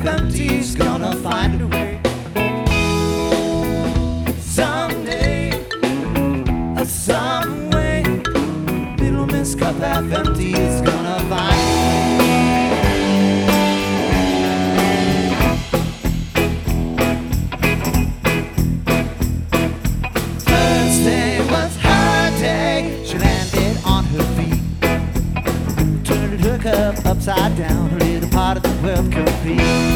FMT's gonna find a way. Someday, some way, little Miss Cup FMT is gonna find a way. Thursday was her day. She landed on her feet, turned her cup upside down. Her little part of the world could be.